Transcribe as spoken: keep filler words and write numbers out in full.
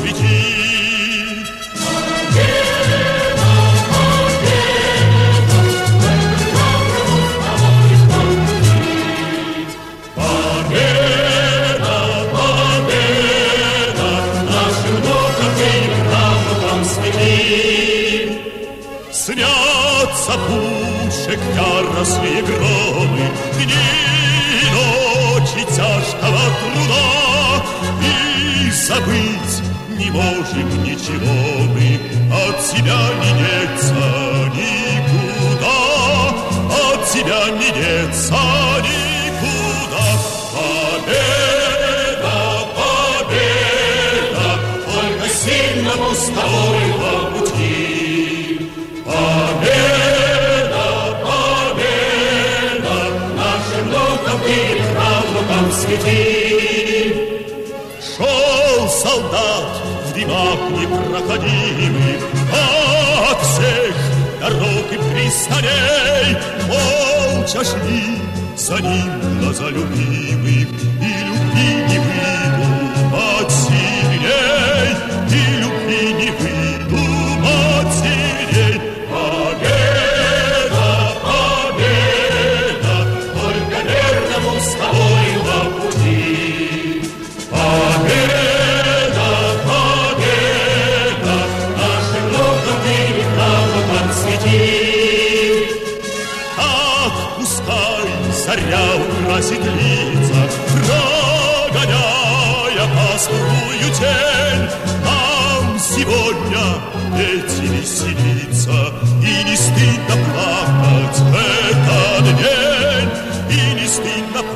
свети. Снятся пушек яростные громы, дни и ночи тяжкого труда, и забыть не можем ничего мы, от себя не деться никуда, от себя не деться никуда. Победа, победа, только сильному с тобой по пути. Победа, победа, нашим духом и правнукам свети. Шел солдат в дымах непроходимых от всех дорог и пристаней, молча шли за ним глаза любимых, и любви не выдумать сильней, и любви не выдумать сильней. Победа, победа, только верному с тобой по пути. Победа, победа, нашим внукам и правнукам свети. Так пускай заря украсит лица, прогоняя пасмурную тень, нам сегодня эти веселиться, и не стыдно плакать в этот день, и не стыдно плакать.